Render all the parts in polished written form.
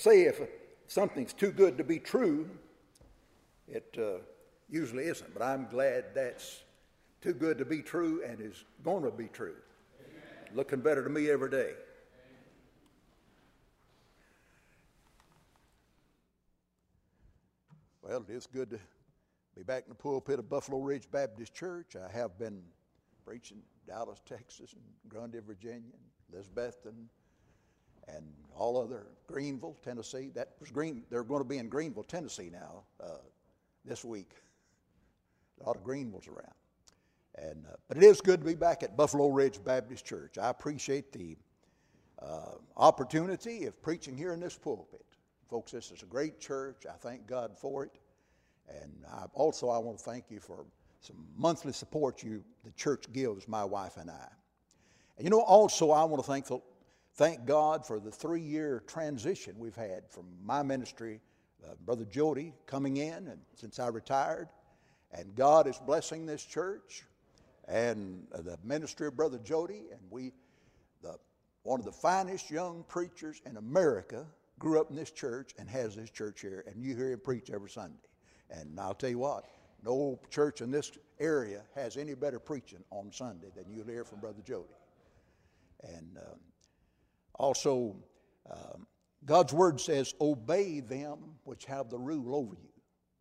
say if something's too good to be true, it usually isn't. But I'm glad that's too good to be true and is going to be true. Amen. Looking better to me every day. Well, it is good to be back in the pulpit of Buffalo Ridge Baptist Church. I have been preaching Dallas, Texas, and Grundy, Virginia, and Elizabethton, and all other Greenville, Tennessee. That was They're going to be in Greenville, Tennessee now this week. A lot of Greenvilles around. But it is good to be back at Buffalo Ridge Baptist Church. I appreciate the opportunity of preaching here in this pulpit. Folks, this is a great church. I thank God for it. And I want to thank you for some monthly support the church gives my wife and I. And also I want to thank God for the 3-year transition we've had from my ministry, Brother Jody coming in and since I retired. And God is blessing this church and the ministry of Brother Jody. And one of the finest young preachers in America grew up in this church and has this church here. And you hear him preach every Sunday. And I'll tell you what, no church in this area has any better preaching on Sunday than you'll hear from Brother Jody. And also, God's Word says, obey them which have the rule over you.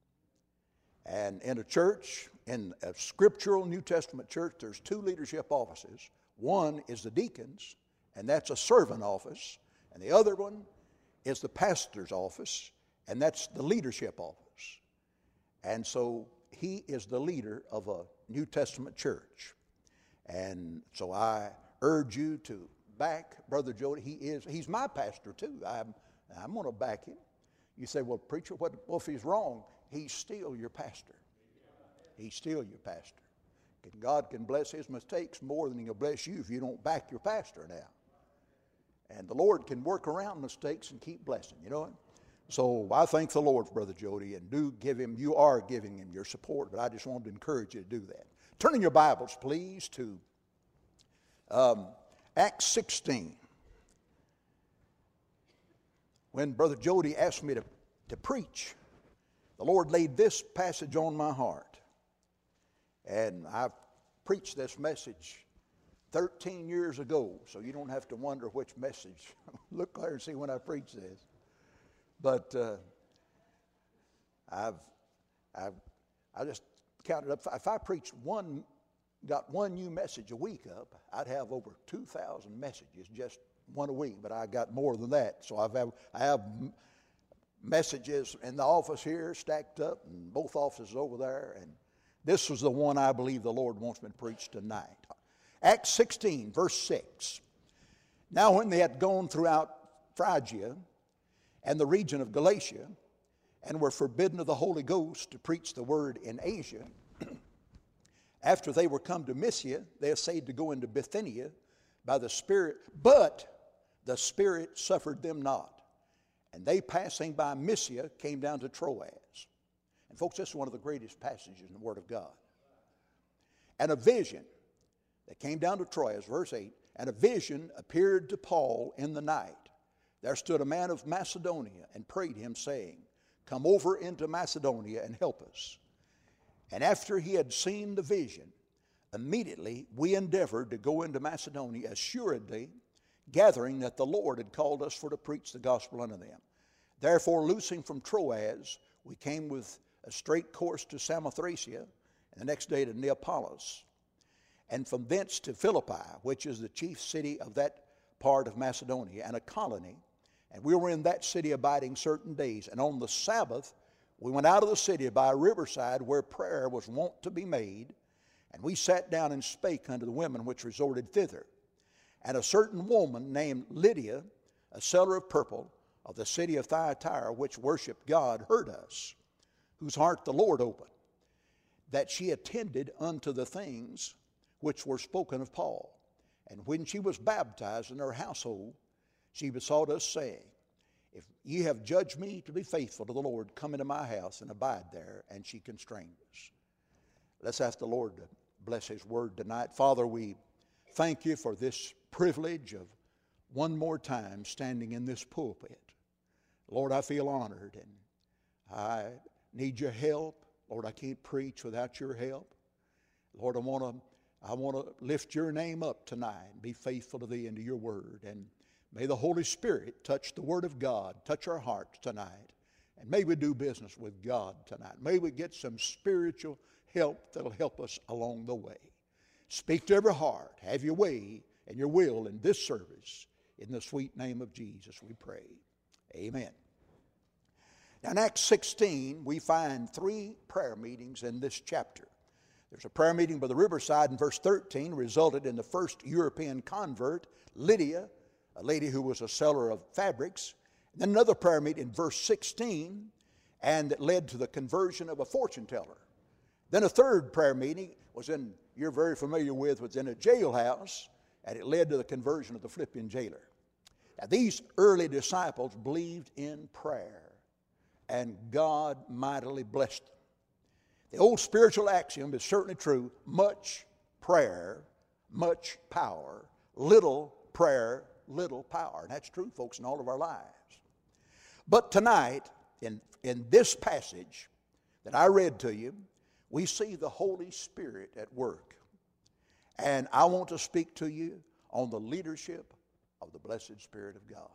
And in a church, in a scriptural New Testament church, there's 2 leadership offices. One is the deacons, and that's a servant office. And the other one is the pastor's office, and that's the leadership office. And so he is the leader of a New Testament church. And so I urge you to back Brother Jody. He's my pastor too. I'm going to back him. You say, well, preacher, what if he's wrong? He's still your pastor. He's still your pastor. And God can bless his mistakes more than he'll bless you if you don't back your pastor now. And the Lord can work around mistakes and keep blessing, you know. So I thank the Lord for Brother Jody, and you are giving him your support, but I just wanted to encourage you to do that. Turn in your Bibles, please, to Acts 16. When Brother Jody asked me to preach, the Lord laid this passage on my heart. And I've preached this message 13 years ago, so you don't have to wonder which message. Look there and see when I preach this. But I just counted up. If I preached got one new message a week up, I'd have over 2,000 messages just one a week. But I got more than that. So I have messages in the office here stacked up, and both offices over there. And this was the one I believe the Lord wants me to preach tonight. Acts 16, verse 6. Now when they had gone throughout Phrygia and the region of Galatia, and were forbidden of the Holy Ghost to preach the word in Asia, after they were come to Mysia, they essayed to go into Bithynia by the Spirit, but the Spirit suffered them not. And they, passing by Mysia, came down to Troas. And folks, this is one of the greatest passages in the Word of God. And a vision that came down to Troas, verse 8, and a vision appeared to Paul in the night. There stood a man of Macedonia and prayed him, saying, come over into Macedonia and help us. And after he had seen the vision, immediately we endeavored to go into Macedonia assuredly, gathering that the Lord had called us for to preach the gospel unto them. Therefore, loosing from Troas, we came with a straight course to Samothracia, and the next day to Neapolis, and from thence to Philippi, which is the chief city of that part of Macedonia, and a colony. And we were in that city abiding certain days. And on the Sabbath, we went out of the city by a riverside where prayer was wont to be made. And we sat down and spake unto the women which resorted thither. And a certain woman named Lydia, a seller of purple, of the city of Thyatira, which worshiped God, heard us, whose heart the Lord opened, that she attended unto the things which were spoken of Paul. And when she was baptized in her household, she besought us, saying, if ye have judged me to be faithful to the Lord, come into my house and abide there. And she constrained us. Let's ask the Lord to bless his word tonight. Father, we thank you for this privilege of one more time standing in this pulpit. Lord, I feel honored, and I need your help. Lord, I can't preach without your help. Lord, I want to lift your name up tonight and be faithful to thee and to your word. And may the Holy Spirit touch the word of God, touch our hearts tonight. And may we do business with God tonight. May we get some spiritual help that'll help us along the way. Speak to every heart. Have your way and your will in this service. In the sweet name of Jesus we pray. Amen. Now in Acts 16 we find 3 prayer meetings in this chapter. There's a prayer meeting by the riverside in verse 13, resulted in the first European convert, Lydia, a lady who was a seller of fabrics. And then another prayer meeting in verse 16, and that led to the conversion of a fortune teller. Then a third prayer meeting you're very familiar with, was in a jailhouse, and it led to the conversion of the Philippian jailer. Now these early disciples believed in prayer, and God mightily blessed them. The old spiritual axiom is certainly true: much prayer, much power; little prayer, little power. And that's true, folks, in all of our lives. But tonight, in this passage that I read to you, we see the Holy Spirit at work. And I want to speak to you on the leadership of the blessed Spirit of God.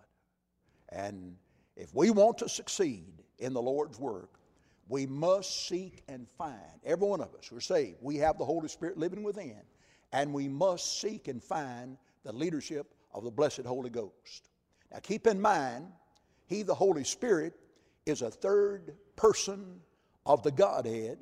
And if we want to succeed in the Lord's work, we must seek and find. Every one of us who are saved, we have the Holy Spirit living within, and we must seek and find the leadership of the blessed Holy Ghost. Now keep in mind, He, the Holy Spirit, is a third person of the Godhead,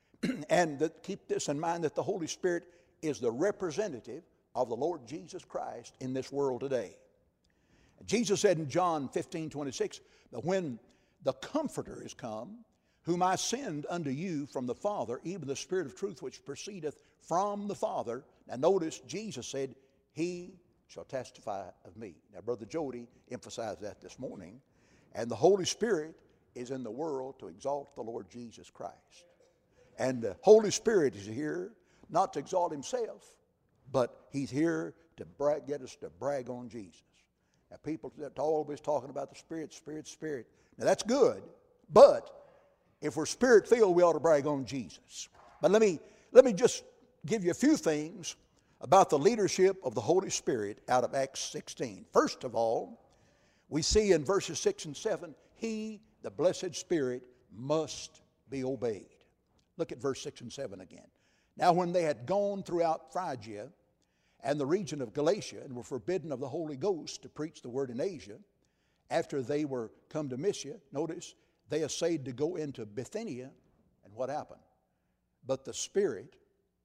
and keep this in mind, that the Holy Spirit is the representative of the Lord Jesus Christ in this world today. Jesus said in John 15:26, that when the Comforter is come, whom I send unto you from the Father, even the Spirit of truth which proceedeth from the Father. Now notice, Jesus said, He shall testify of me. Now Brother Jody emphasized that this morning. And the Holy Spirit is in the world to exalt the Lord Jesus Christ. And the Holy Spirit is here not to exalt Himself, but He's here to get us to brag on Jesus. Now people are always talking about the Spirit, Spirit, Spirit. Now that's good, but if we're Spirit-filled, we ought to brag on Jesus. But let me just give you a few things about the leadership of the Holy Spirit out of Acts 16. First of all, we see in verses 6 and 7, He, the blessed Spirit, must be obeyed. Look at verse 6 and 7 again. Now when they had gone throughout Phrygia and the region of Galatia, and were forbidden of the Holy Ghost to preach the word in Asia, after they were come to Mysia, notice, they essayed to go into Bithynia, and what happened? But the Spirit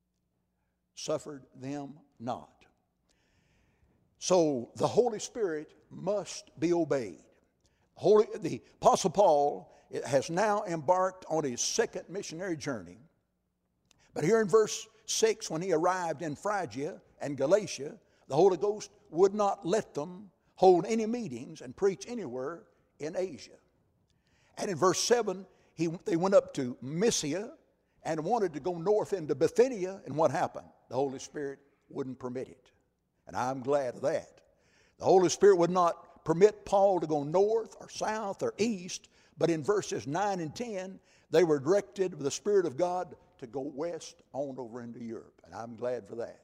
suffered them not. So the Holy Spirit must be obeyed. The Apostle Paul has now embarked on his second missionary journey. But here in verse 6, when he arrived in Phrygia and Galatia, the Holy Ghost would not let them hold any meetings and preach anywhere in Asia. And in verse 7, they went up to Mysia and wanted to go north into Bithynia, and what happened? The Holy Spirit wouldn't permit it. And I'm glad of that. The Holy Spirit would not permit Paul to go north or south or east, but in verses 9 and 10, they were directed with the Spirit of God to go west on over into Europe. And I'm glad for that.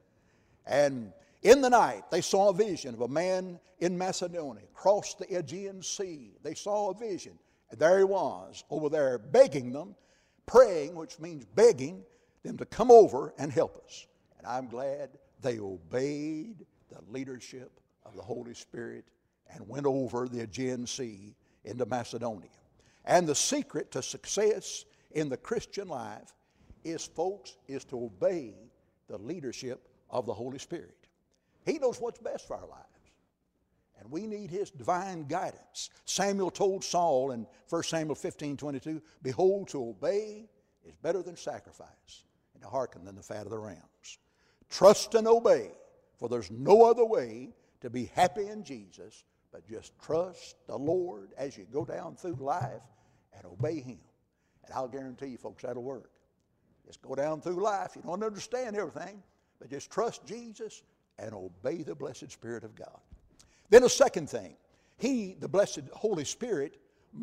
And in the night, they saw a vision of a man in Macedonia cross the Aegean Sea. They saw a vision. And there he was over there begging them, praying, which means begging them to come over and help us. And I'm glad they obeyed the leadership of the Holy Spirit and went over the Aegean Sea into Macedonia. And the secret to success in the Christian life is, folks, is to obey the leadership of the Holy Spirit. He knows what's best for our lives. And we need His divine guidance. Samuel told Saul in 1 Samuel 15:22, behold, to obey is better than sacrifice, and to hearken than the fat of the rams. Trust and obey, for there's no other way to be happy in Jesus but just trust the Lord as you go down through life and obey Him. And I'll guarantee you, folks, that'll work. Just go down through life. You don't understand everything, but just trust Jesus and obey the blessed Spirit of God. Then a second thing, He, the blessed Holy Spirit,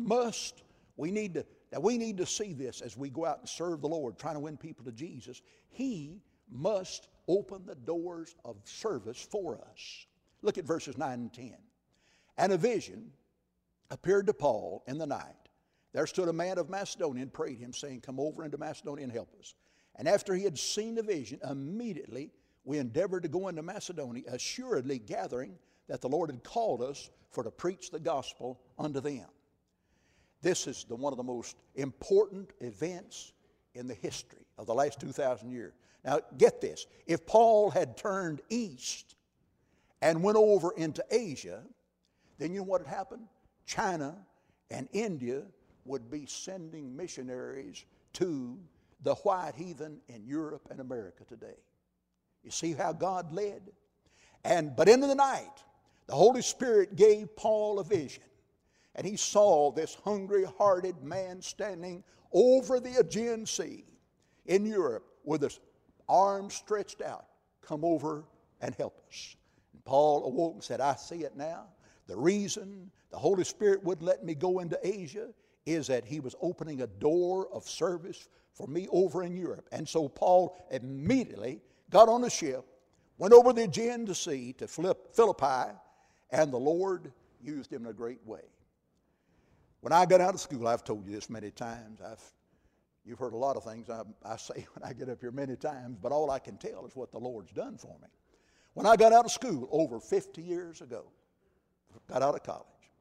we need to see this as we go out and serve the Lord, trying to win people to Jesus. He must open the doors of service for us. Look at verses 9 and 10. And a vision appeared to Paul in the night. There stood a man of Macedonia and prayed him, saying, Come over into Macedonia and help us. And after he had seen the vision, immediately we endeavored to go into Macedonia, assuredly gathering that the Lord had called us for to preach the gospel unto them. This is one of the most important events in the history of the last 2,000 years. Now, get this. If Paul had turned east and went over into Asia, then you know what had happened? China and India would be sending missionaries to the white heathen in Europe and America today. You see how God led? But in the night, the Holy Spirit gave Paul a vision. And he saw this hungry-hearted man standing over the Aegean Sea in Europe with his arms stretched out. Come over and help us. And Paul awoke and said, I see it now. The reason the Holy Spirit wouldn't let me go into Asia is that he was opening a door of service for me over in Europe. And so Paul immediately got on a ship, went over the Aegean Sea to Philippi, and the Lord used him in a great way. When I got out of school, I've told you this many times. You've heard a lot of things I say when I get up here many times, but all I can tell is what the Lord's done for me. When I got out of school over 50 years ago, got out of college,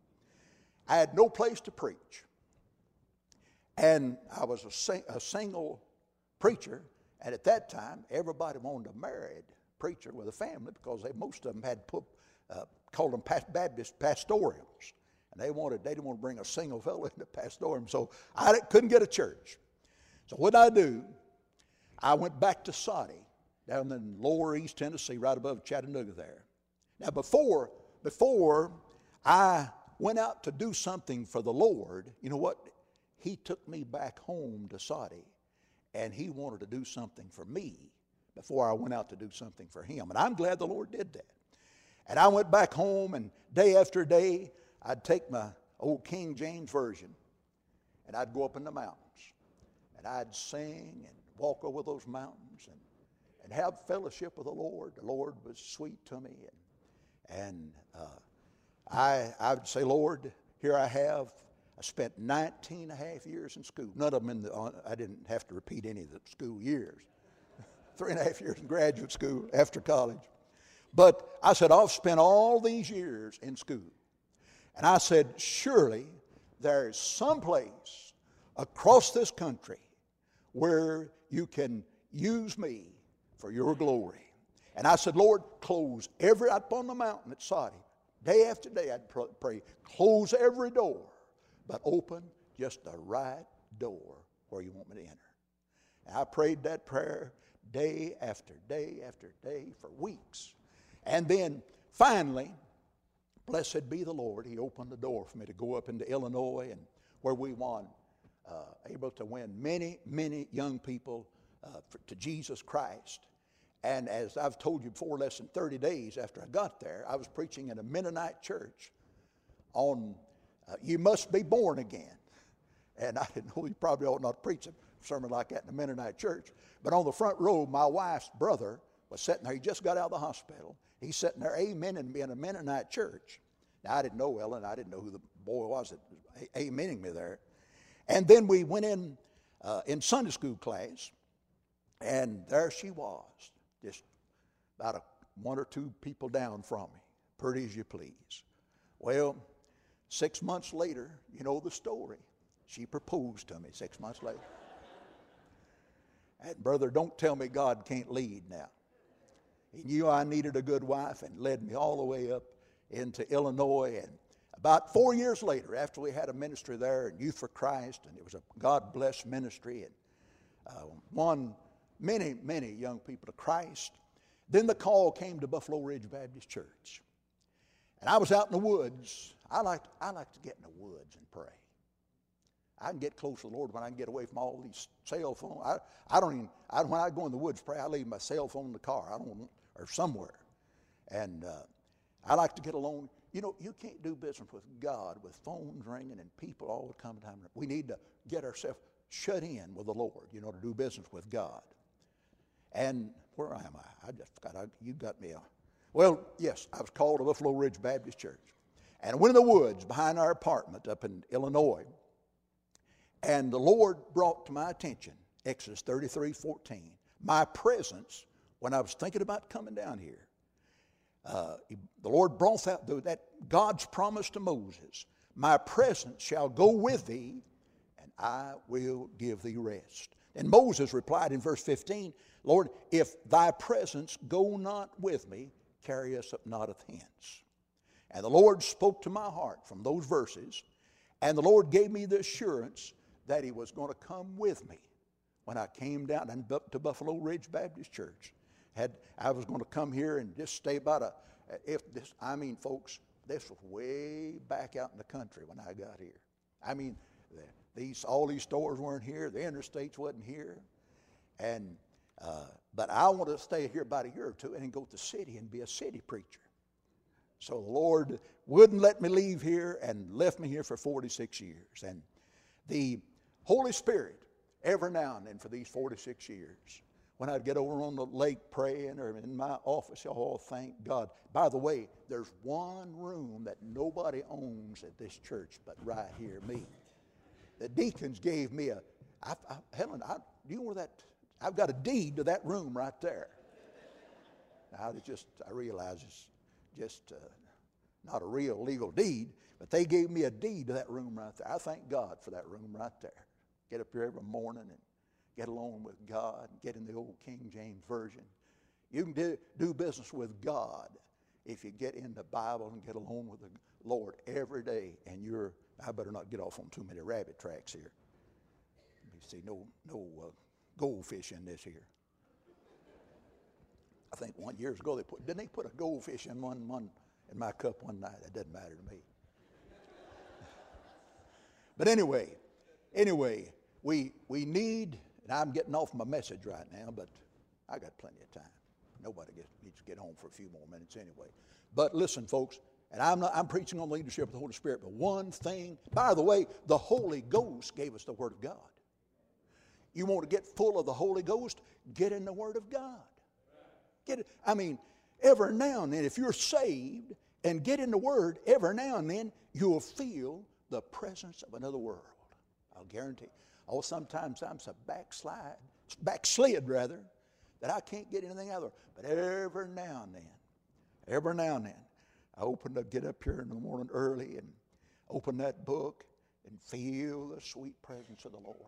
I had no place to preach. And I was a single preacher, and at that time, everybody wanted a married preacher with a family because most of them had called them Baptist pastorals. And they didn't want to bring a single fellow into pastorium, so I couldn't get a church. So what did I do? I went back to Saudi, down in lower East Tennessee, right above Chattanooga there. Now before I went out to do something for the Lord, you know what? He took me back home to Saudi, and he wanted to do something for me before I went out to do something for him. And I'm glad the Lord did that. And I went back home, and day after day, I'd take my old King James Version, and I'd go up in the mountains, and I'd sing and walk over those mountains and have fellowship with the Lord. The Lord was sweet to me. And I would say, Lord, here I spent 19 and a half years in school. None of them I didn't have to repeat any of the school years. 3.5 years in graduate school after college. But I said, I've spent all these years in school. And I said, surely there is some place across this country where you can use me for your glory. And I said, Lord, close up on the mountain at Saudi. Day after day I'd pray, close every door, but open just the right door where you want me to enter. And I prayed that prayer day after day after day for weeks. And then finally, blessed be the Lord, he opened the door for me to go up into Illinois, and where we able to win many, many young people to Jesus Christ. And as I've told you before, less than 30 days after I got there, I was preaching in a Mennonite church on you must be born again. And I didn't know you probably ought not to preach a sermon like that in a Mennonite church. But on the front row, my wife's brother was sitting there. He just got out of the hospital. He's sitting there amening me in a Mennonite church. Now, I didn't know Ellen. I didn't know who the boy was that was amening me there. And then we went in Sunday school class, and there she was, just about one or two people down from me, pretty as you please. Well, 6 months later, you know the story. She proposed to me 6 months later. And brother, don't tell me God can't lead now. He knew I needed a good wife and led me all the way up into Illinois. And about 4 years later, after we had a ministry there in Youth for Christ, and it was a God-blessed ministry, and won many, many young people to Christ, then the call came to Buffalo Ridge Baptist Church. And I was out in the woods. I like to get in the woods and pray. I can get close to the Lord when I can get away from all these cell phones. When I go in the woods pray, I leave my cell phone in the car. Or somewhere. And I like to get alone. You know, you can't do business with God with phones ringing and people all the time. We need to get ourselves shut in with the Lord, you know, to do business with God. And where am I? You got me. Well, yes, I was called to Buffalo Ridge Baptist Church. And I went in the woods behind our apartment up in Illinois. And the Lord brought to my attention, Exodus 33:14, my presence when I was thinking about coming down here. The Lord brought out that God's promise to Moses, my presence shall go with thee, and I will give thee rest. And Moses replied in verse 15, Lord, if thy presence go not with me, carry us up not hence. And the Lord spoke to my heart from those verses, and the Lord gave me the assurance that he was going to come with me when I came down to Buffalo Ridge Baptist Church. I was going to come here and just stay about folks, this was way back out in the country when I got here. I mean, all these stores weren't here, the interstates wasn't here, but I wanted to stay here about a year or two and then go to the city and be a city preacher. So the Lord wouldn't let me leave here and left me here for 46 years. And the Holy Spirit, every now and then for these 46 years, when I'd get over on the lake praying or in my office, oh, thank God. By the way, there's one room that nobody owns at this church but right here, me. The deacons gave me Helen, do you know where that, I've got a deed to that room right there. Now, I realize it's just not a real legal deed, but they gave me a deed to that room right there. I thank God for that room right there. Get up here every morning and get along with God, get in the old King James Version. You can do business with God if you get in the Bible and get along with the Lord every day. And I better not get off on too many rabbit tracks here. You see, no goldfish in this here. I think years ago didn't they put a goldfish in in my cup one night? That doesn't matter to me. But anyway, we need, and I'm getting off my message right now, but I got plenty of time. Nobody needs to get home for a few more minutes anyway. But listen, folks, and I'm preaching on leadership of the Holy Spirit, but one thing, by the way, the Holy Ghost gave us the Word of God. You want to get full of the Holy Ghost? Get in the Word of God. Every now and then, if you're saved and get in the Word, every now and then, you'll feel the presence of another world. I'll guarantee. Oh, sometimes I'm so backslid that I can't get anything out of it. But every now and then, I get up here in the morning early and open that book and feel the sweet presence of the Lord.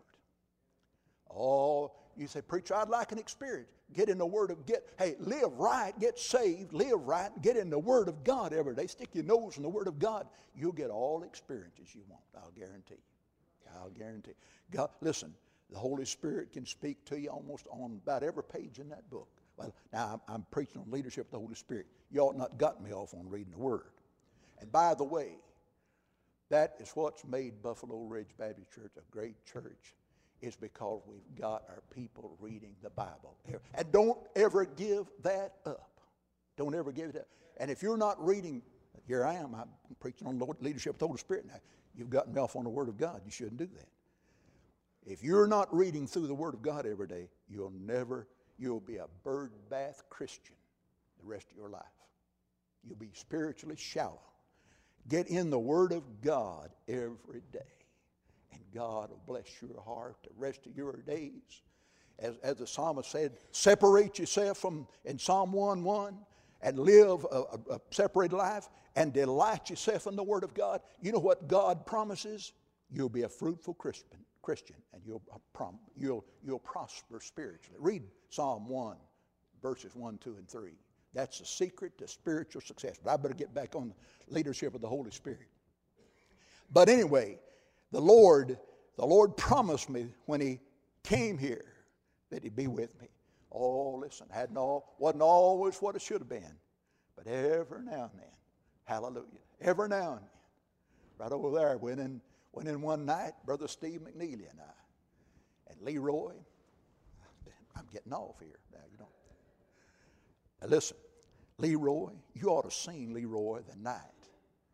Oh, you say, preacher, I'd like an experience. Get in the Word live right, get saved, live right, get in the Word of God every day. Stick your nose in the Word of God. You'll get all the experiences you want. I'll guarantee you. God, listen, the Holy Spirit can speak to you almost on about every page in that book. Well, now I'm preaching on leadership of the Holy Spirit. You ought not got me off on reading the Word. And by the way, that is what's made Buffalo Ridge Baptist Church a great church. Is because we've got our people reading the Bible. And don't ever give that up. Don't ever give it up. And if you're not reading, here I am, I'm preaching on leadership of the Holy Spirit. Now, you've gotten me off on the Word of God. You shouldn't do that. If you're not reading through the Word of God every day, you'll be a bird bath Christian the rest of your life. You'll be spiritually shallow. Get in the Word of God every day. And God will bless your heart the rest of your days. As the psalmist said, separate yourself in Psalm 1:1 and live a separated life and delight yourself in the Word of God. You know what God promises? You'll be a fruitful Christian and you'll prosper spiritually. Read Psalm 1, verses 1, 2, and 3. That's the secret to spiritual success. But I better get back on the leadership of the Holy Spirit. But anyway, the Lord promised me when He came here that He'd be with me. Oh, listen, wasn't always what it should have been, but every now and then, hallelujah, every now and then, right over there, went in one night, Brother Steve McNeely and I, and Leroy. I'm getting off here now, you know. Now listen, Leroy, you ought to seen Leroy the night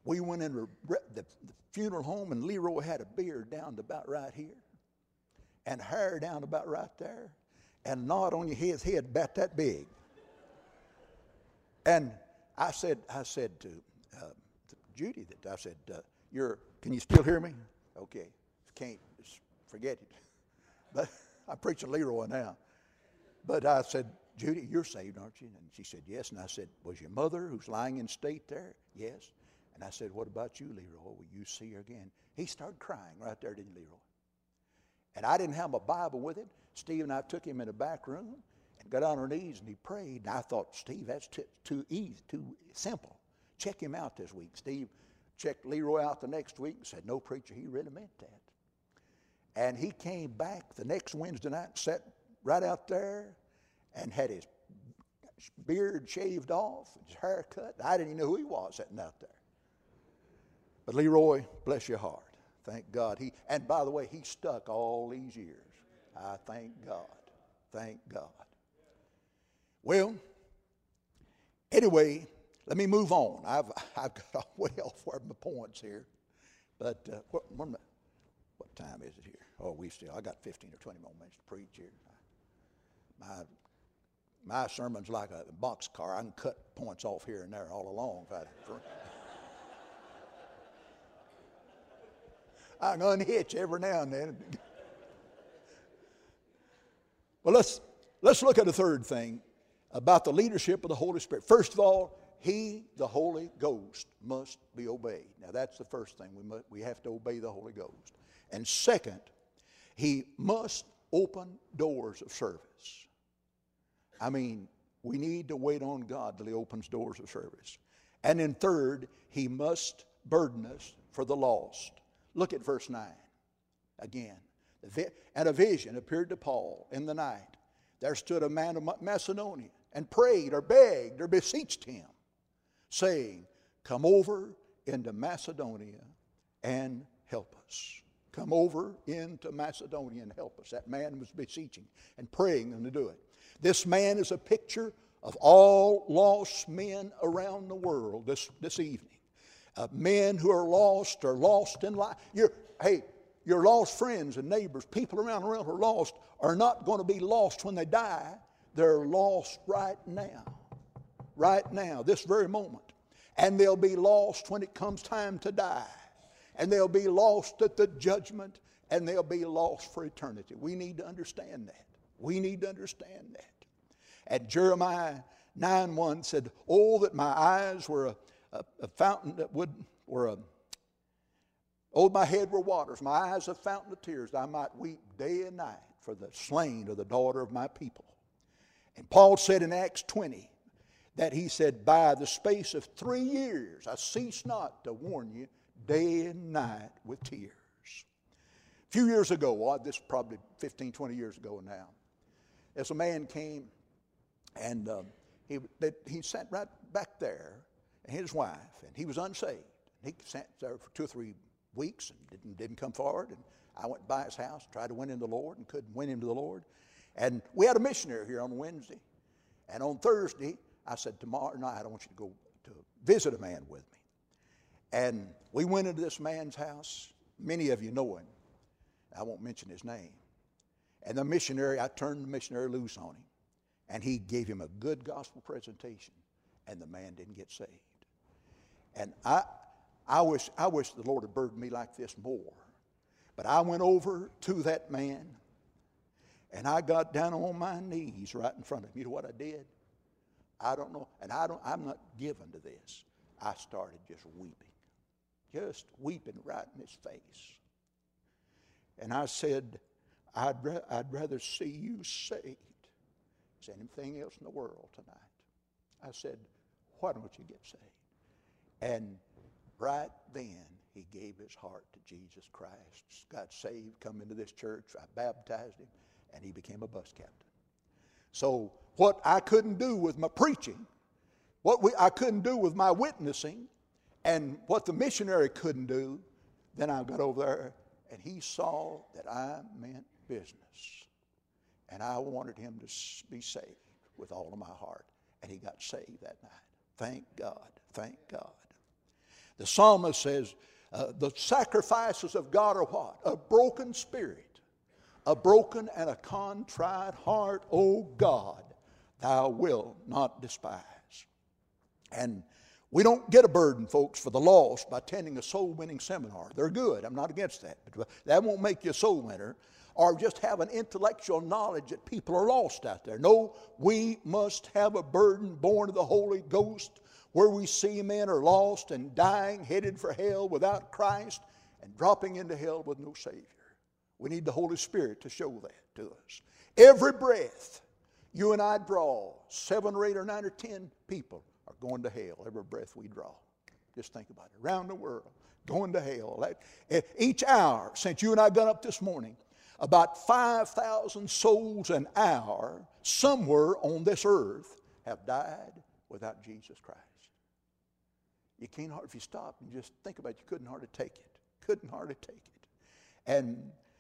we went into the funeral home, and Leroy had a beard down to about right here, and hair down to about right there, and a knot on his head about that big. And I said to Judy that I said, can you still hear me? Okay, can't, just forget it. But I'm preaching Leroy now. But I said, Judy, you're saved, aren't you? And she said, yes. And I said, was your mother who's lying in state there? Yes. And I said, what about you, Leroy? Will you see her again? He started crying right there, didn't Leroy? And I didn't have my Bible with him. Steve and I took him in the back room and got on our knees, and he prayed. And I thought, Steve, that's too easy, too simple. Check him out this week. Steve checked Leroy out the next week and said, no, preacher, he really meant that. And he came back the next Wednesday night and sat right out there and had his beard shaved off, his hair cut. I didn't even know who he was sitting out there. But Leroy, bless your heart. Thank God. And by the way, he stuck all these years. I thank God. Thank God. Well, anyway, let me move on. I've got way off where my points here. But what time is it here? Oh, I got 15 or 20 more minutes to preach here. My sermon's like a boxcar. I can cut points off here and there all along. I can unhitch every now and then. Well, let's look at a third thing about the leadership of the Holy Spirit. First of all, He, the Holy Ghost, must be obeyed. Now, that's the first thing. We have to obey the Holy Ghost. And second, He must open doors of service. I mean, we need to wait on God till He opens doors of service. And then third, He must burden us for the lost. Look at verse 9 again. And a vision appeared to Paul in the night. There stood a man of Macedonia and prayed or begged or beseeched him, saying, come over into Macedonia and help us. Come over into Macedonia and help us. That man was beseeching and praying them to do it. This man is a picture of all lost men around the world this evening. Men who are lost in life. Your lost friends and neighbors, people around the world who are lost, are not going to be lost when they die. They're lost right now, this very moment. And they'll be lost when it comes time to die. And they'll be lost at the judgment, and they'll be lost for eternity. We need to understand that. We need to understand that. And Jeremiah 9:1 said, oh, that my eyes were a fountain that oh, my head were waters, my eyes a fountain of tears, that I might weep day and night for the slain of the daughter of my people. And Paul said in Acts 20 that he said, by the space of 3 years I cease not to warn you day and night with tears. A few years ago, this is probably 15, 20 years ago now, as a man came and he sat right back there, and his wife, and he was unsaved. He sat there for 2 or 3 weeks and didn't come forward. And I went by his house, tried to win him to the Lord, and couldn't win him to the Lord. And we had a missionary here on Wednesday. And on Thursday, I said, tomorrow night I want you to go to visit a man with me. And we went into this man's house. Many of you know him. I won't mention his name. And I turned the missionary loose on him. And he gave him a good gospel presentation. And the man didn't get saved. And I wish the Lord had burdened me like this more. But I went over to that man, and I got down on my knees right in front of him. You know what I did? I don't know, and I'm not given to this. I started just weeping right in his face. And I said, I'd rather see you saved than anything else in the world tonight. I said, why don't you get saved? And right then, he gave his heart to Jesus Christ, got saved, come into this church. I baptized him, and he became a bus captain. So what I couldn't do with my preaching, I couldn't do with my witnessing, and what the missionary couldn't do, then I got over there, and he saw that I meant business. And I wanted him to be saved with all of my heart. And he got saved that night. Thank God. Thank God. The psalmist says, the sacrifices of God are what? A broken spirit, a broken and a contrite heart, O God, thou wilt not despise. And we don't get a burden, folks, for the lost by attending a soul-winning seminar. They're good. I'm not against that. But that won't make you a soul winner, or just have an intellectual knowledge that people are lost out there. No, we must have a burden born of the Holy Ghost, where we see men are lost and dying, headed for hell without Christ, and dropping into hell with no Savior. We need the Holy Spirit to show that to us. Every breath you and I draw, 7 or 8 or 9 or 10 people are going to hell every breath we draw. Just think about it. Around the world, going to hell. Each hour, since you and I got up this morning, about 5,000 souls an hour somewhere on this earth have died without Jesus Christ. You can't hardly, if you stop and just think about it, you couldn't hardly take it. Couldn't hardly take it. And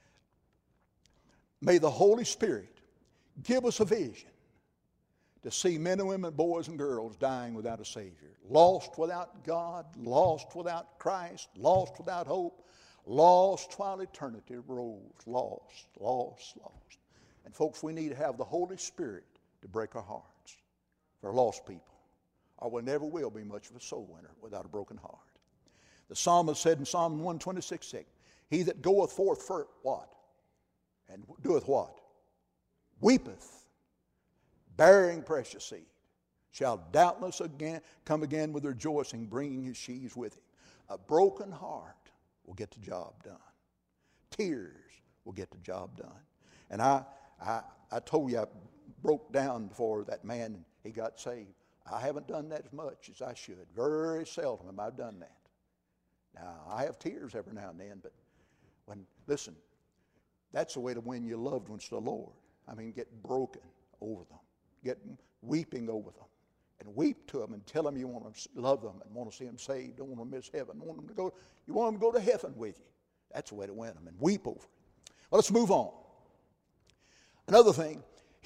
may the Holy Spirit give us a vision to see men and women, boys and girls dying without a Savior. Lost without God, lost without Christ, lost without hope, lost while eternity rolls. Lost, lost, lost. And folks, we need to have the Holy Spirit to break our hearts for lost people, or we never will be much of a soul winner without a broken heart. The psalmist said in Psalm 126:6, he that goeth forth for what? And doeth what? Weepeth, bearing precious seed, shall doubtless come again with rejoicing, bringing his sheaves with him. A broken heart will get the job done. Tears will get the job done. And I told you I broke down before that man and he got saved. I haven't done that as much as I should. Very seldom have I done that. Now, I have tears every now and then, but listen, that's the way to win your loved ones to the Lord. I mean, get broken over them. Get weeping over them. And weep to them and tell them you want to love them and want to see them saved, don't want to miss heaven, you want them to go to heaven with you. That's the way to win them, and weep over it. Well, let's move on. Another thing,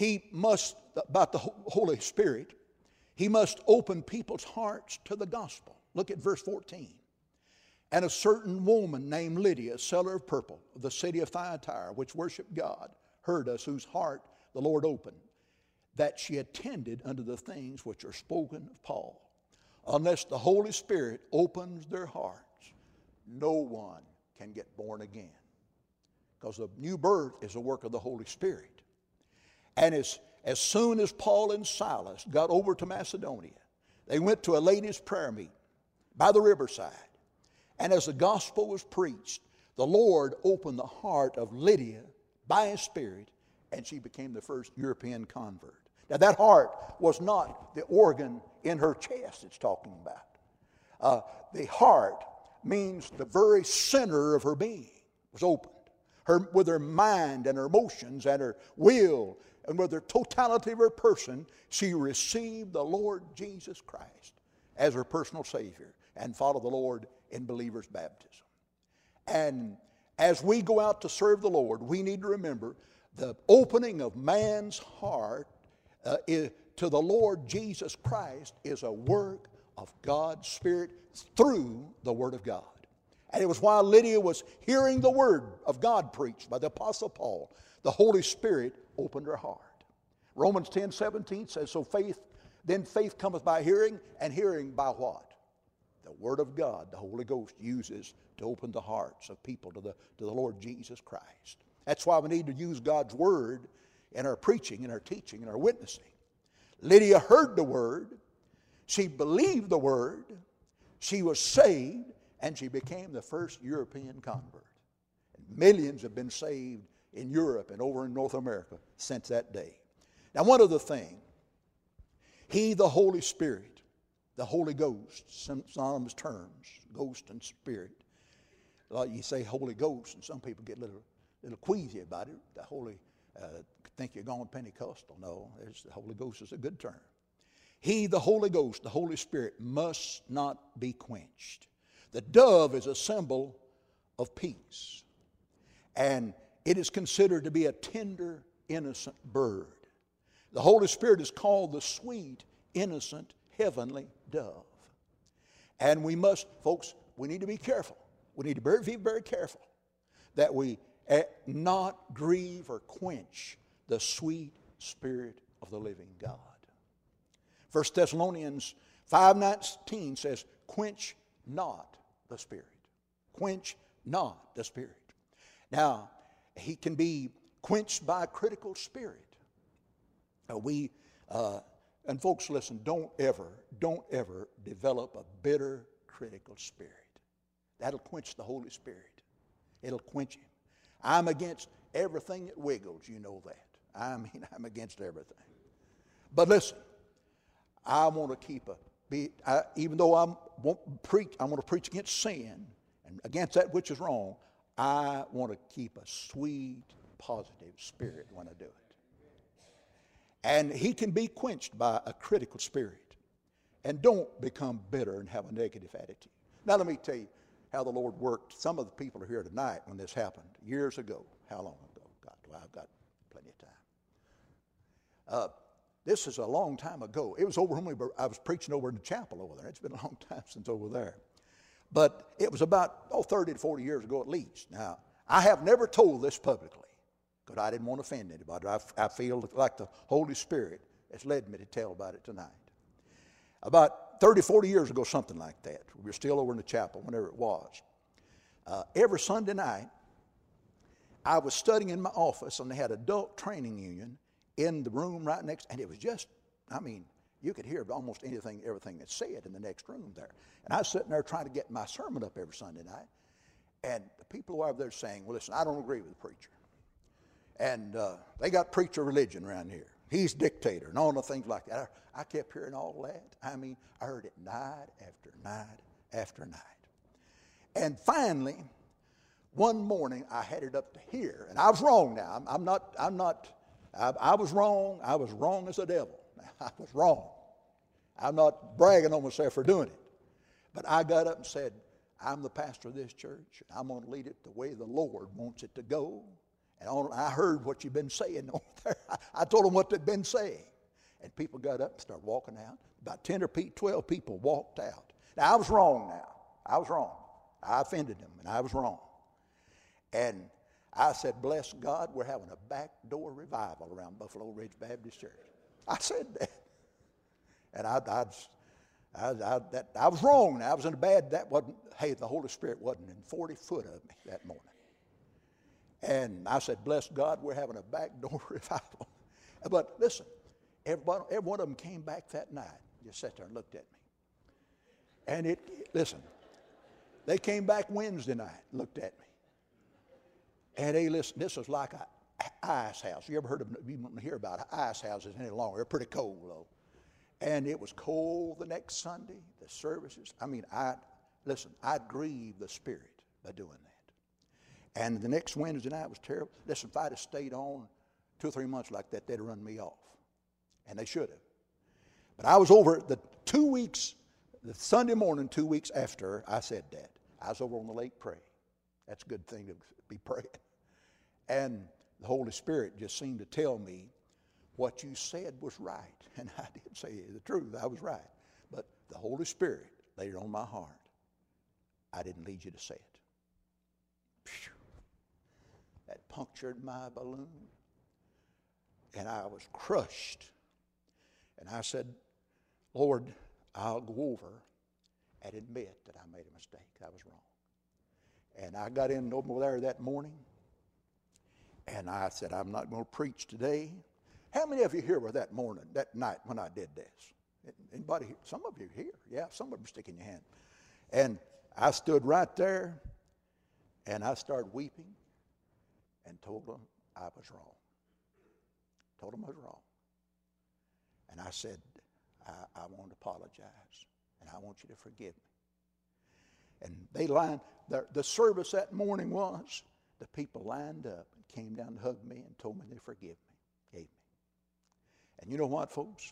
about the Holy Spirit, he must open people's hearts to the gospel. Look at verse 14. And a certain woman named Lydia, seller of purple, of the city of Thyatira, which worshiped God, heard us, whose heart the Lord opened, that she attended unto the things which are spoken of Paul. Unless the Holy Spirit opens their hearts, no one can get born again. Because the new birth is a work of the Holy Spirit. And as soon as Paul and Silas got over to Macedonia, they went to a ladies' prayer meeting by the riverside. And as the gospel was preached, the Lord opened the heart of Lydia by His Spirit, and she became the first European convert. Now, that heart was not the organ in her chest it's talking about. The heart means the very center of her being was opened. With her mind and her emotions and her will and with the totality of her person, she received the Lord Jesus Christ as her personal Savior and followed the Lord in believer's baptism. And as we go out to serve the Lord, we need to remember the opening of man's heart to the Lord Jesus Christ is a work of God's Spirit through the Word of God. And it was while Lydia was hearing the Word of God preached by the Apostle Paul, the Holy Spirit opened her heart. Romans 10:17 says, so faith cometh by hearing, and hearing by what? The Word of God, the Holy Ghost uses to open the hearts of people to the Lord Jesus Christ. That's why we need to use God's Word in our preaching, in our teaching, in our witnessing. Lydia heard the Word, she believed the Word, she was saved, and she became the first European convert. And millions have been saved in Europe and over in North America since that day. Now, one other thing. He, the Holy Spirit, the Holy Ghost, synonymous terms, ghost and spirit. Like you say Holy Ghost, and some people get a little queasy about it. The Holy, think you're going Pentecostal. No, the Holy Ghost is a good term. He, the Holy Ghost, the Holy Spirit, must not be quenched. The dove is a symbol of peace. And it is considered to be a tender, innocent bird. The Holy Spirit is called the sweet, innocent, heavenly dove. And we must, folks, we need to be careful. We need to be very careful that we not grieve or quench the sweet Spirit of the living God. 1 Thessalonians 5:19 says, quench not the Spirit. Quench not the Spirit. Now, he can be quenched by a critical spirit. And folks, listen, don't ever develop a bitter, critical spirit. That'll quench the Holy Spirit. It'll quench him. I'm against everything that wiggles, you know that. I'm against everything. But listen, I want to keep even though I want to preach against sin and against that which is wrong, I want to keep a sweet, positive spirit when I do it. And he can be quenched by a critical spirit. And don't become bitter and have a negative attitude. Now let me tell you how the Lord worked. Some of the people are here tonight when this happened, years ago. How long ago? I've got plenty of time. This is a long time ago. It was over when I was preaching over in the chapel over there. It's been a long time since over there. But it was about 30 to 40 years ago at least. Now, I have never told this publicly because I didn't want to offend anybody. I feel like the Holy Spirit has led me to tell about it tonight. About 30, 40 years ago, something like that. We were still over in the chapel, whenever it was. Every Sunday night, I was studying in my office, and they had adult training union in the room right next, and it was just, you could hear almost everything that's said in the next room there. And I was sitting there trying to get my sermon up every Sunday night, and the people who were over there saying, well, listen, I don't agree with the preacher. And they got preacher religion around here. He's dictator and all the things like that. I kept hearing all that. I heard it night after night after night. And finally, one morning I had it up to here, and I was wrong now. I was wrong. I was wrong as the devil. I was wrong. I'm not bragging on myself for doing it. But I got up and said, I'm the pastor of this church, and I'm going to lead it the way the Lord wants it to go. And I heard what you've been saying over there. I told them what they'd been saying. And people got up and started walking out. About 10 or 12 people walked out. Now, I was wrong now. I was wrong. I offended them, and I was wrong. And I said, bless God, we're having a backdoor revival around Buffalo Ridge Baptist Church. I said that. And I was wrong now. I was in a bad, the Holy Spirit wasn't in 40 foot of me that morning. And I said, bless God, we're having a backdoor revival. But listen, every one of them came back that night, just sat there and looked at me. And listen, they came back Wednesday night and looked at me. And hey, listen, this was like an ice house. You ever heard of, you don't hear about ice houses any longer. They're pretty cold, though. And it was cold the next Sunday, the services. I'd grieve the Spirit by doing that. And the next Wednesday night was terrible. Listen, if I'd have stayed on 2 or 3 months like that, they'd have run me off. And they should have. But I was over the Sunday morning, 2 weeks after I said that, I was over on the lake praying. That's a good thing to be praying. And the Holy Spirit just seemed to tell me what you said was right. And I did say the truth. I was right. But the Holy Spirit laid it on my heart. I didn't lead you to say it. Phew. That punctured my balloon. And I was crushed. And I said, Lord, I'll go over and admit that I made a mistake. I was wrong. And I got in over there that morning, and I said, I'm not going to preach today. How many of you here were that morning, that night when I did this? Anybody? Some of you here. Yeah, some of them sticking your hand. And I stood right there, and I started weeping and told them I was wrong. Told them I was wrong. And I said, I want to apologize, and I want you to forgive me. And they lined, the service that morning was, the people lined up and came down to hug me and told me they forgive me, gave me. And you know what, folks?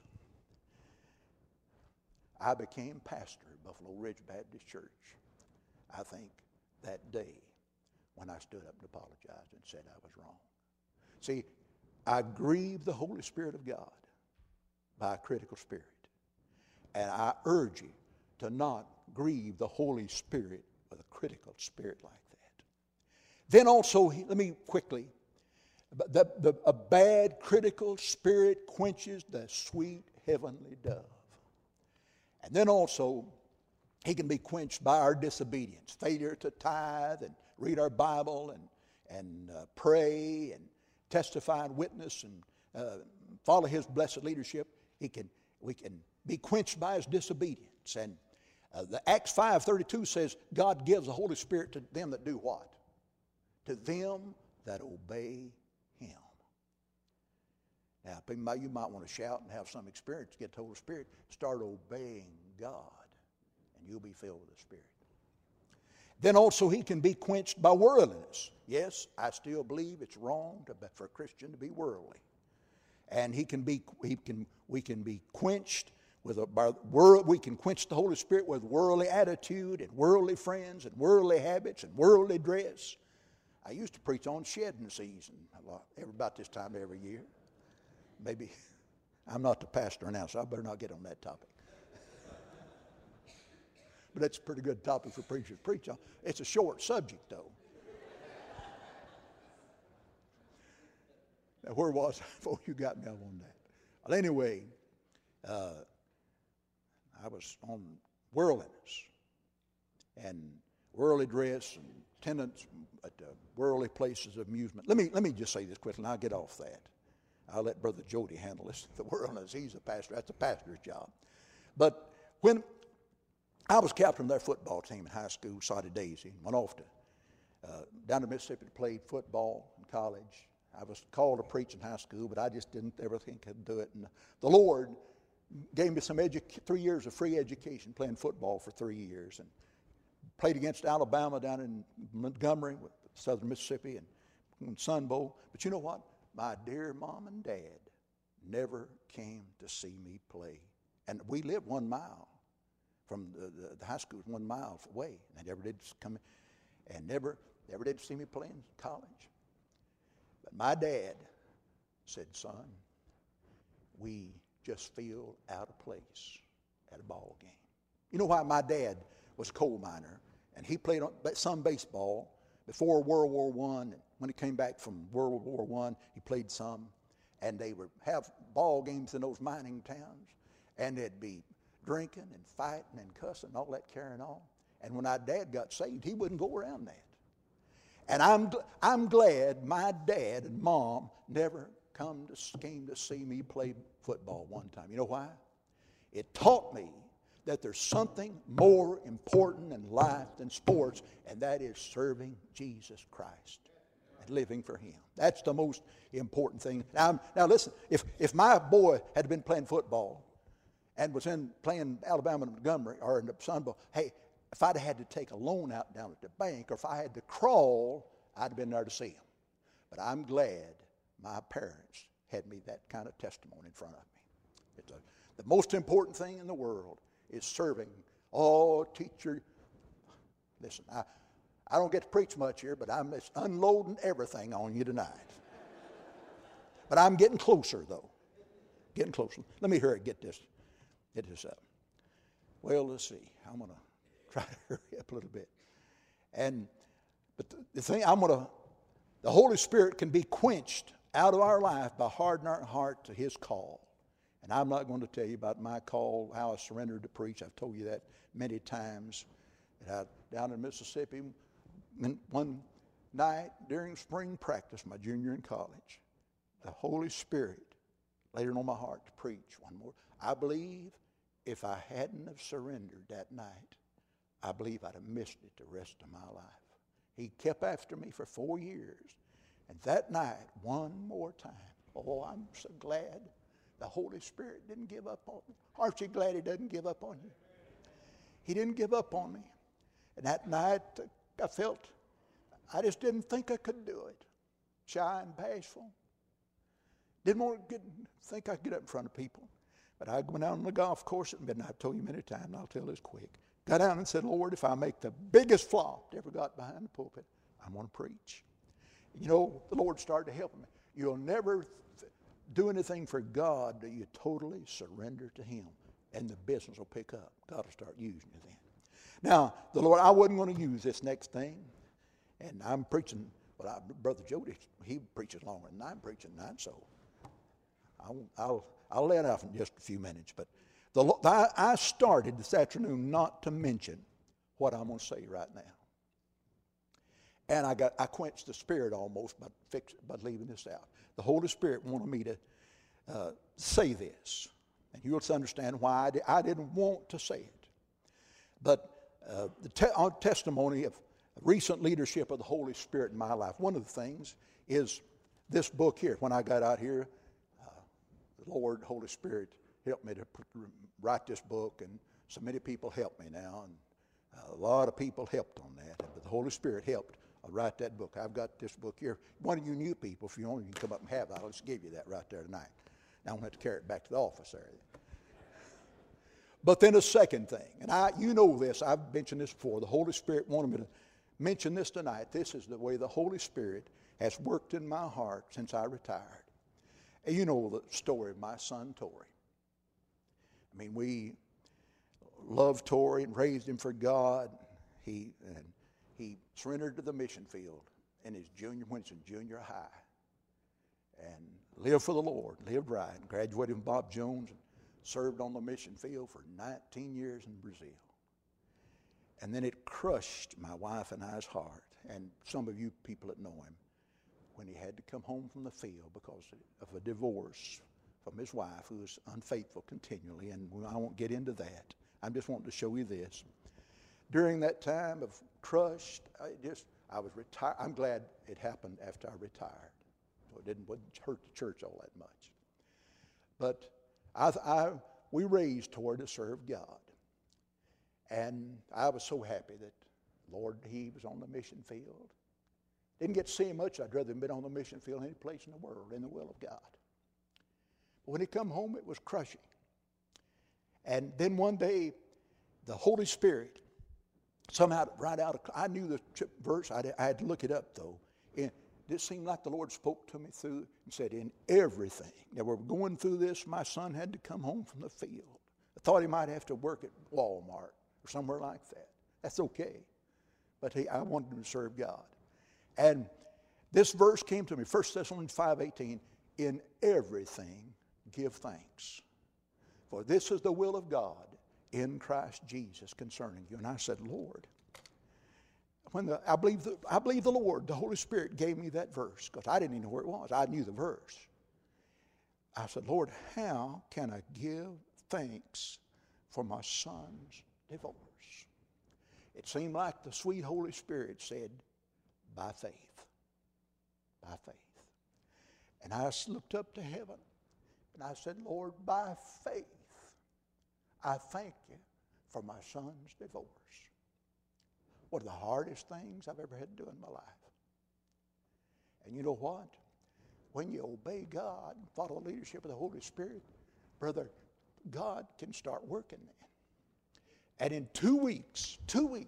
I became pastor at Buffalo Ridge Baptist Church, I think, that day when I stood up and apologized and said I was wrong. See, I grieved the Holy Spirit of God by a critical spirit. And I urge you, to not grieve the Holy Spirit with a critical spirit like that. Then also, let me quickly, a bad critical spirit quenches the sweet heavenly dove. And then also, he can be quenched by our disobedience, failure to tithe and read our Bible and pray and testify and witness and follow his blessed leadership. We can be quenched by his disobedience. And the Acts 5:32 says, God gives the Holy Spirit to them that do what? To them that obey him. Now, you might want to shout and have some experience to get the Holy Spirit. Start obeying God, and you'll be filled with the Spirit. Then also he can be quenched by worldliness. Yes, I still believe it's wrong for a Christian to be worldly. And we can be quenched we can quench the Holy Spirit with worldly attitude and worldly friends and worldly habits and worldly dress. I used to preach on shedding season about this time every year. Maybe I'm not the pastor now, so I better not get on that topic. But that's a pretty good topic for preachers to preach on. It's a short subject, though. Now, where was I before you got me up on that? Well, anyway, I was on worldliness and worldly dress and attendance at worldly places of amusement. Let me just say this quickly, and I'll get off that. I'll let Brother Jody handle this. The worldliness, he's a pastor. That's a pastor's job. But when I was captain of their football team in high school, Soddy Daisy, and went off to down to Mississippi to play football in college. I was called to preach in high school, but I just didn't ever think I could do it. And the Lord gave me some 3 years of free education, playing football for 3 years, and played against Alabama down in Montgomery, with southern Mississippi, and Sun Bowl. But you know what? My dear mom and dad never came to see me play. And we lived 1 mile from the high school, 1 mile away. And they never did come and never did see me play in college. But my dad said, son, we just feel out of place at a ball game. You know why? My dad was a coal miner, and he played some baseball before World War I. And when he came back from World War I, he played some. And they would have ball games in those mining towns, and they'd be drinking and fighting and cussing and all that carrying on. And when our dad got saved, he wouldn't go around that. And I'm glad my dad and mom never came to see me play football one time. You know why? It taught me that there's something more important in life than sports, and that is serving Jesus Christ and living for him. That's the most important thing. Now listen, if my boy had been playing football and was playing Alabama and Montgomery or in the Sun Bowl, hey, if I'd had to take a loan out down at the bank, or if I had to crawl, I'd have been there to see him. But I'm glad my parents had me that kind of testimony in front of me. The most important thing in the world is serving. Oh, teacher, listen, I don't get to preach much here, but I'm just unloading everything on you tonight. But I'm getting closer, though. Getting closer. Let me get this up. Well, let's see. I'm going to try to hurry up a little bit. But the thing, the Holy Spirit can be quenched out of our life by hardening our heart to his call. And I'm not going to tell you about my call, how I surrendered to preach. I've told you that many times. Down in Mississippi, one night during spring practice, my junior in college, the Holy Spirit laid it on my heart to preach one more. I believe if I hadn't have surrendered that night, I believe I'd have missed it the rest of my life. He kept after me for 4 years. And that night, one more time, oh, I'm so glad the Holy Spirit didn't give up on me. Aren't you glad he doesn't give up on you? He didn't give up on me. And that night, I just didn't think I could do it. Shy and bashful. Didn't think I could get up in front of people. But I went out on the golf course at midnight. I've told you many times, and I'll tell this quick. Got down and said, Lord, if I make the biggest flop that ever got behind the pulpit, I'm going to preach. You know, the Lord started to help me. You'll never do anything for God till you totally surrender to him. and the business will pick up. God will start using you then. Now, the Lord, I wasn't going to use this next thing, and I'm preaching. Well, Brother Jody, he preaches longer than I'm preaching tonight, so I'll let out in just a few minutes. But I started this afternoon not to mention what I'm going to say right now. And I quenched the Spirit almost by leaving this out. The Holy Spirit wanted me to say this. And you'll understand why I didn't want to say it. But the testimony of recent leadership of the Holy Spirit in my life, one of the things is this book here. When I got out here, the Lord, Holy Spirit, helped me to write this book, and so many people helped me now, and a lot of people helped on that. But the Holy Spirit helped write that book. I've got this book here. One of you new people, if you want, you can come up and have it. I'll just give you that right there tonight. Now I'm going to have to carry it back to the office there. But then a second thing, and you know this, I've mentioned this before. The Holy Spirit wanted me to mention this tonight. This is the way the Holy Spirit has worked in my heart since I retired. And you know the story of my son, Tory. I mean, we loved Tory and raised him for God. He surrendered to the mission field when he was in junior high, and lived for the Lord, lived right, and graduated from Bob Jones, and served on the mission field for 19 years in Brazil. And then it crushed my wife and I's heart, and some of you people that know him, when he had to come home from the field because of a divorce from his wife, who was unfaithful continually, and I won't get into that. I'm just wanting to show you this. During that time of crushed, I was retired. I'm glad it happened after I retired, so it wouldn't hurt the church all that much. But we raised Tory to serve God, and I was so happy that, Lord, he was on the mission field. Didn't get to see him much. I'd rather have been on the mission field any place in the world, in the will of God. But when he come home, it was crushing. And then one day, the Holy Spirit, somehow right out of, I knew the verse, I had to look it up though. And it seemed like the Lord spoke to me through and said, in everything that we're going through this, my son had to come home from the field. I thought he might have to work at Walmart or somewhere like that. That's okay. But I wanted him to serve God. And this verse came to me, 1 Thessalonians 5:18, in everything give thanks, for this is the will of God in Christ Jesus concerning you. And I said, Lord, I believe the Lord, the Holy Spirit gave me that verse, because I didn't even know where it was. I knew the verse. I said, Lord, how can I give thanks for my son's divorce? It seemed like the sweet Holy Spirit said, by faith. By faith. And I looked up to heaven and I said, Lord, by faith, I thank you for my son's divorce. One of the hardest things I've ever had to do in my life. And you know what? When you obey God and follow the leadership of the Holy Spirit, brother, God can start working then. And in 2 weeks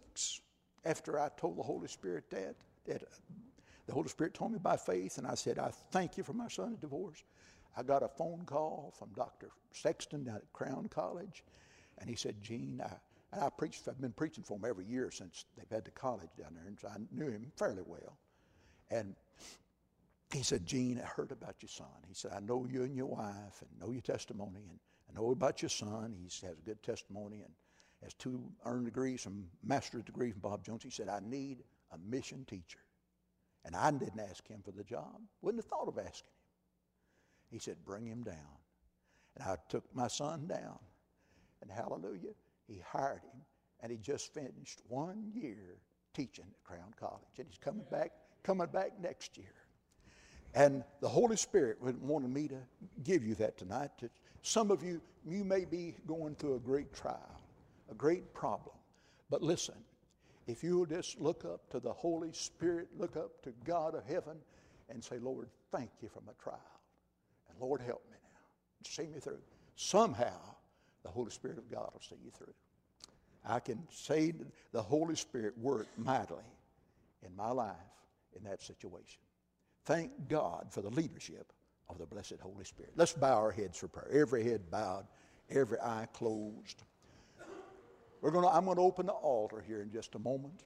after I told the Holy Spirit that the Holy Spirit told me by faith, and I said, I thank you for my son's divorce. I got a phone call from Dr. Sexton down at Crown College, and he said, Gene, I've been preaching for him every year since they've had the college down there, and so I knew him fairly well. And he said, Gene, I heard about your son. He said, I know you and your wife, and know your testimony, and I know about your son. He has a good testimony, and has 2 earned degrees, some master's degree from Bob Jones. He said, I need a mission teacher. And I didn't ask him for the job. Wouldn't have thought of asking him. He said, bring him down. And I took my son down. And hallelujah, he hired him. And he just finished 1 year teaching at Crown College. And he's coming back next year. And the Holy Spirit wanted me to give you that tonight. Some of you may be going through a great trial, a great problem. But listen, if you'll just look up to the Holy Spirit, look up to God of heaven, and say, Lord, thank you for my trial. And Lord, help me now. See me through. Somehow, the Holy Spirit of God will see you through. I can say the Holy Spirit worked mightily in my life in that situation. Thank God for the leadership of the blessed Holy Spirit. Let's bow our heads for prayer. Every head bowed, every eye closed. I'm going to open the altar here in just a moment.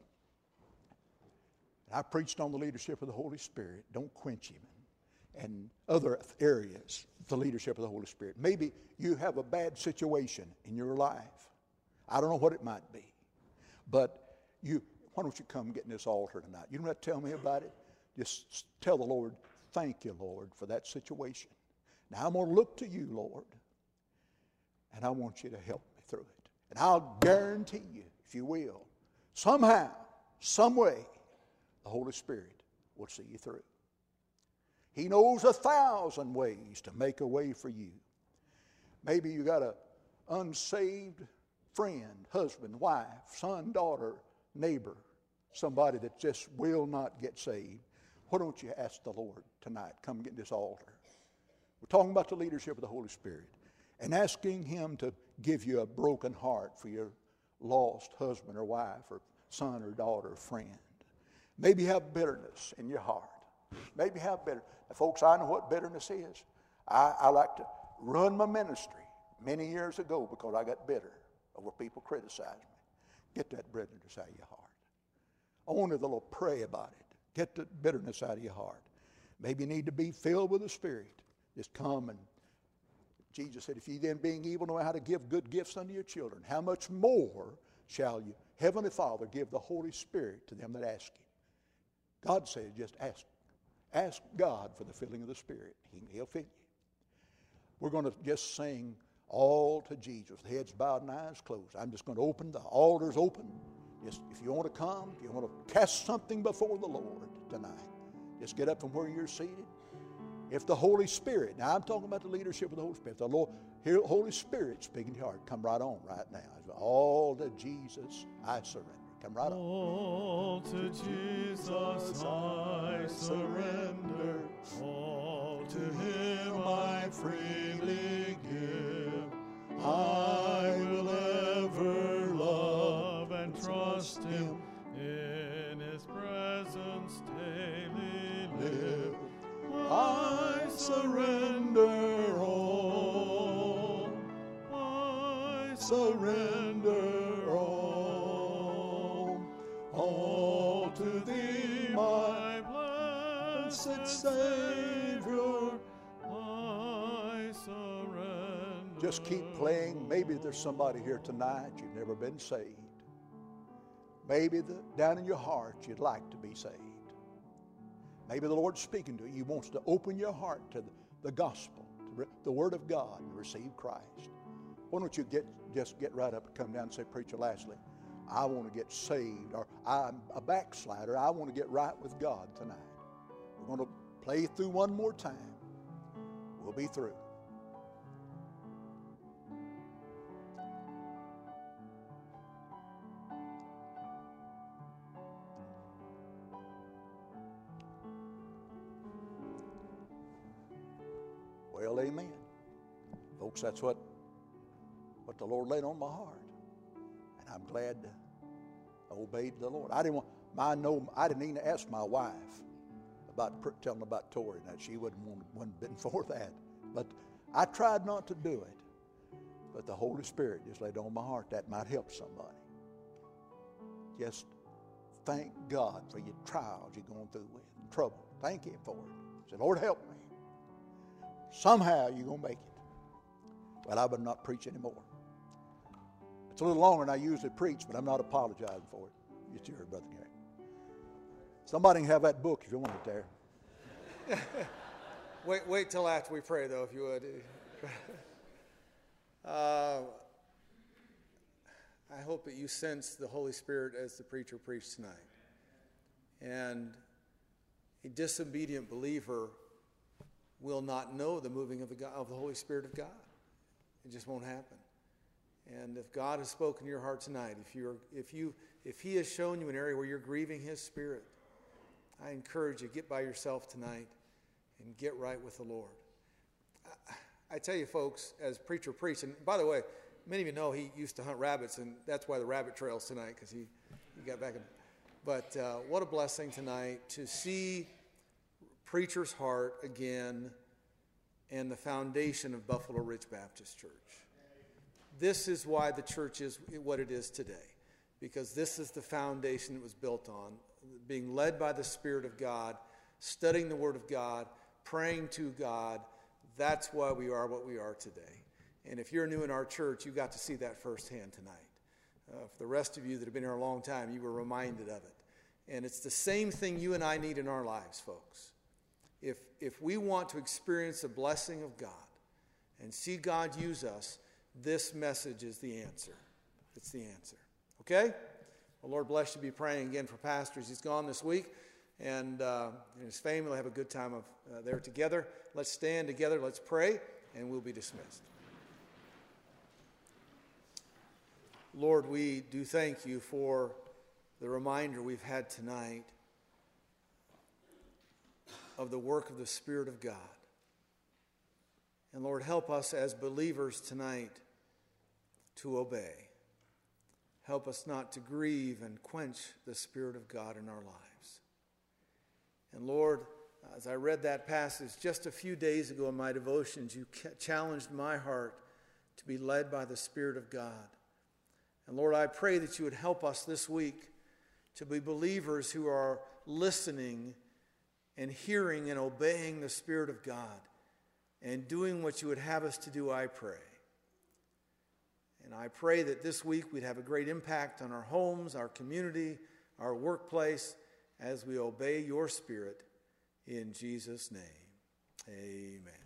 I preached on the leadership of the Holy Spirit. Don't quench Him. And other areas, the leadership of the Holy Spirit. Maybe you have a bad situation in your life. I don't know what it might be. But why don't you come get in this altar tonight? You don't have to tell me about it. Just tell the Lord, thank you, Lord, for that situation. Now I'm going to look to you, Lord, and I want you to help me through it. And I'll guarantee you, if you will, somehow, some way, the Holy Spirit will see you through. He knows 1,000 ways to make a way for you. Maybe you got an unsaved friend, husband, wife, son, daughter, neighbor, somebody that just will not get saved. Why don't you ask the Lord tonight, come get this altar. We're talking about the leadership of the Holy Spirit and asking Him to give you a broken heart for your lost husband or wife or son or daughter or friend. Maybe you have bitterness in your heart. Maybe you have bitterness. Now, folks, I know what bitterness is. I like to run my ministry many years ago because I got bitter over people criticizing me. Get that bitterness out of your heart. Only the Lord, pray about it. Get the bitterness out of your heart. Maybe you need to be filled with the Spirit. Just come and Jesus said, if ye then being evil know how to give good gifts unto your children, how much more shall you, Heavenly Father, give the Holy Spirit to them that ask Him. God says, just ask. Ask God for the filling of the Spirit. He'll fill you. We're going to just sing all to Jesus, heads bowed and eyes closed. I'm just going to open, the altar's open. Just, if you want to come, if you want to cast something before the Lord tonight, just get up from where you're seated. If the Holy Spirit, now I'm talking about the leadership of the Holy Spirit, if the Lord, Holy Spirit speaking to your heart, come right on right now. All to Jesus I surrender. Come right on. All to Jesus I surrender. All to Him I freely give. I will ever love and trust Him. In His presence daily live. I surrender all. I surrender all to Thee, my blessed Savior. I surrender. Just keep playing. Maybe there's somebody here tonight, you've never been saved. Maybe down in your heart you'd like to be saved. Maybe the Lord's speaking to you. He wants to open your heart to the gospel, to the Word of God, and receive Christ. Why don't you just get right up and come down and say, Preacher Lashley, I want to get saved, or I'm a backslider. I want to get right with God tonight. We're going to play through one more time. We'll be through. Well, amen. Folks, that's what the Lord laid on my heart. And I'm glad I obeyed the Lord. I didn't even ask my wife about telling about Tori. Now, she wouldn't been for that. But I tried not to do it. But the Holy Spirit just laid on my heart. That might help somebody. Just thank God for your trials you're going through with, trouble. Thank Him for it. Say, Lord, help me. Somehow you're going to make it. Well, I better not preach anymore. It's a little longer than I usually preach, but I'm not apologizing for it. It's yours, Brother Gary. Somebody can have that book if you want it there. Wait till after we pray, though, if you would. I hope that you sense the Holy Spirit as the preacher preached tonight. And a disobedient believer will not know the moving of the Holy Spirit of God. It just won't happen. And if God has spoken to your heart tonight, if He has shown you an area where you're grieving His Spirit, I encourage you, get by yourself tonight and get right with the Lord. I tell you, folks, as preacher preached, and by the way, many of you know he used to hunt rabbits, and that's why the rabbit trail's tonight, because he got back in. But what a blessing tonight to see preacher's heart again and the foundation of Buffalo Ridge Baptist Church. This is why the church is what it is today, because this is the foundation it was built on, being led by the Spirit of God, studying the Word of God, praying to God. That's why we are what we are today. And if you're new in our church, you got to see that firsthand tonight. For the rest of you that have been here a long time, you were reminded of it. And it's the same thing you and I need in our lives, folks. If we want to experience the blessing of God and see God use us, this message is the answer. It's the answer. Okay? Well, Lord bless you. Be praying again for Pastor as he's gone this week. And his family will have a good time there together. Let's stand together. Let's pray, and we'll be dismissed. Lord, we do thank you for the reminder we've had tonight of the work of the Spirit of God. And Lord, help us as believers tonight to obey. Help us not to grieve and quench the Spirit of God in our lives. And Lord, as I read that passage just a few days ago in my devotions, you challenged my heart to be led by the Spirit of God. And Lord, I pray that you would help us this week to be believers who are listening and hearing and obeying the Spirit of God and doing what you would have us to do, I pray. And I pray that this week we'd have a great impact on our homes, our community, our workplace, as we obey your Spirit in Jesus' name. Amen.